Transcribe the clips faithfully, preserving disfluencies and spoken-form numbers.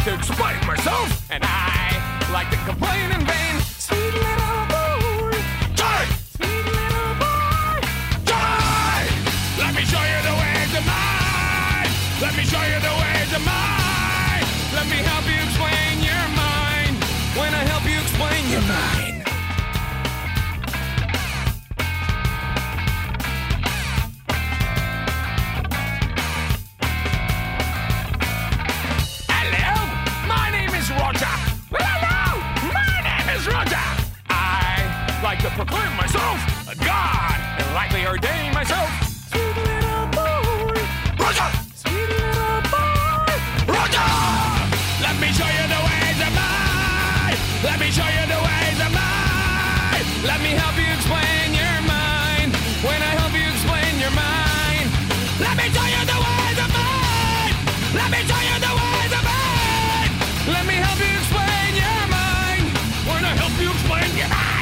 like to explain myself, and I like to complain in vain. Sweet little boy, Johnny! Sweet little boy, Johnny! Let me show you the ways of mine. Let me show you the ways of mine. Let me help you explain your mind. When I help you explain your mind. Roger! Hello! My name is Roger! I like to proclaim myself a god and likely ordain myself. Sweet little boy! Roger! Sweet little boy! Roger! Let me show you the ways of mine! Let me show you the ways of mine! Let me help you explain your mind. When I help you explain your mind. Let me show you the ways of mine! Let me show you the ways of mine! Let me help you explain your mind. When I help you explain your mind.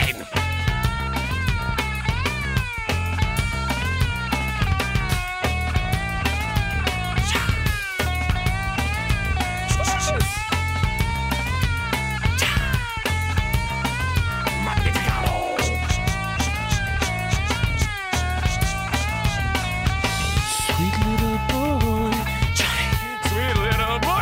Sweet little boy, sweet little boy.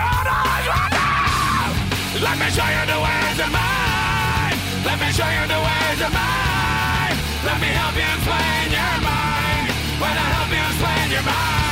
Let me show you the ways of mine. Let me show you the ways of mine. Let me help you explain your mind. When I help you explain your mind.